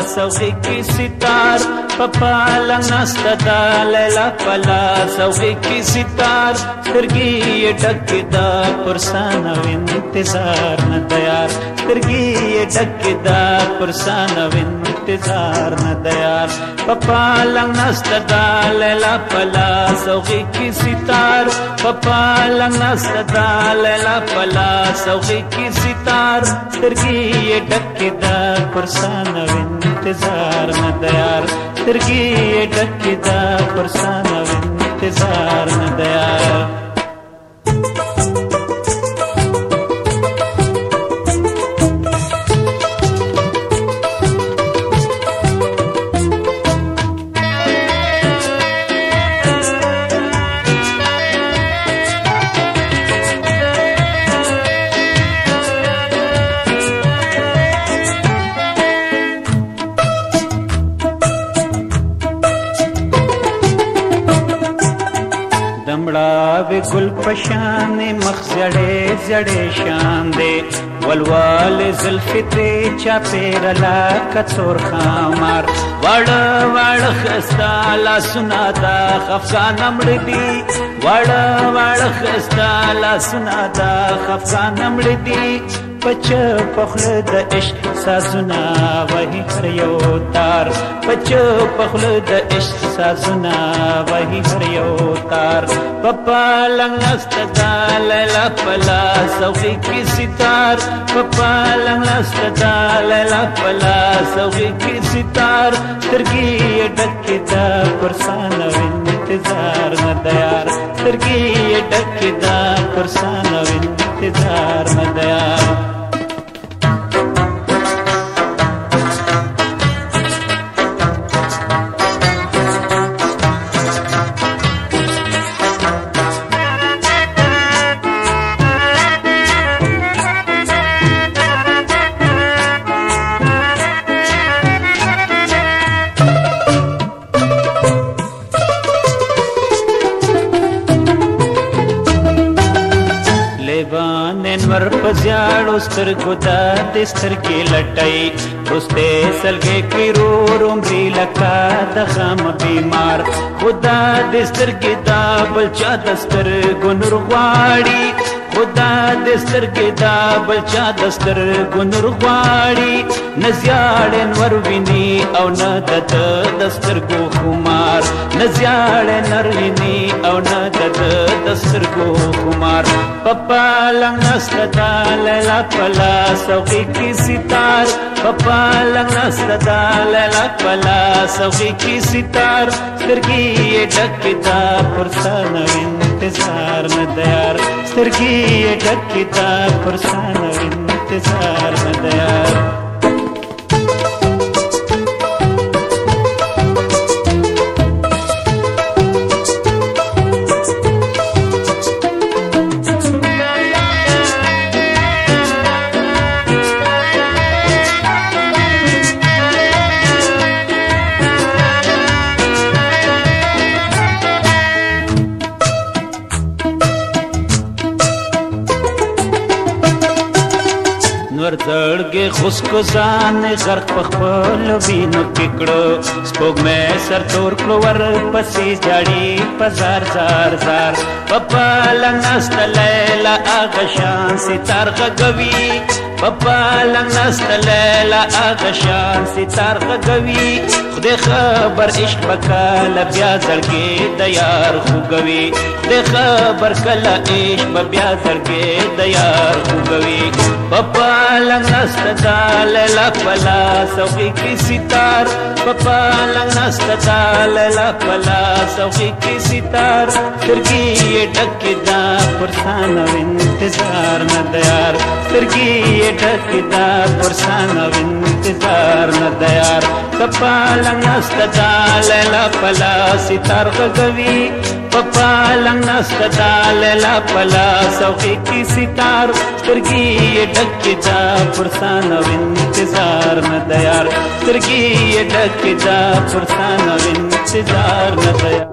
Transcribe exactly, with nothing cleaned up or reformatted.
سوغي کی ستار پپالنگ نستا لیلا پلا سوغي کی ستار سترگی ڈک دا پرسان و انتظار ندیار سترگی ڈک دا پرسان و انتظار ندیار پپالنگ نستا لیلا پلا سوغي کی ستار پپالنگ نستا لیلا پلا سوغي کی ستار سترگی ڈک دا پرسان و انتظار ندیار سترگی ڈک دا پرسان و انتظار ندیار دمڑاوی گل پشان مخ زڑے زڑے شان دے والوال زلفی تے چاپیر لاکا تور خامار وڑا وڑا خستا لا سنا دا خفقان امڑ دی وڑا وڑا خستا لا سنا دا خفقان امڑ دی پچ پخل د عشق سازنا وہی ہر یو تار پچ پخل د عشق سازنا وہی ہر یو تار پپالنگ نستا لیلا پلا سوغي کی ستار پپالنگ نستا لیلا پلا سوغي کی ستار سترگی ڈک دا پرسان و انتظار ندیار سترگی ڈک دا پرسان و انتظار ندیار انور پزیاڑو سترگو دا دستر کی لٹائی دوستے سلگے کی رو رومری لکا دا غم بیمار خدا دستر کی دا بلچا دستر گنر غواڑی خدا دستر کی دا بلچا دستر گنر غواڑی نزیاڑ انور وینی او ندد دستر گو خمار نزیاڑ نر وینی او ندد دستر گو خمار پپالنگ نستا لیلا پلا سوغي کی ستار پپالنگ نستا لیلا پلا سوغي کی ستار سترگی ڈک دا پرسان و انتظار ندیار سترگی ڈک دا پرسان و انتظار ندیار نور زړګي خسکو ځان غرق پخپل وینو ککړو سپوږ مې سر تور کړو ور پسې جاړي پزار زار زار پپالنگ نستا لیلا آغا شان ستار غگوی پپالنگ نستا لیلا آغا شان ستار غگوی خدای خبر عشق بکالا بیا زړګي د یار خوګوي خدای خبر کلا عشق بیا زړګي د یار خوګوي پپالنگ نستا لیلا پلا سوغي کی ستار پپالنگ نستا لیلا پلا سوغي کی ستار سترگی ڈک دا پرسان و انتظار ندیار سترگی ڈک دا پرسان و انتظار ندیار پپالنگ نستا لیلا پلا ستار غگوی پپالنگ نستا لیلا پلا سوغي کی ستار سترگی ڈک دا پرسان و انتظار ندیار سترگی ڈک دا پرسان و انتظار ندیار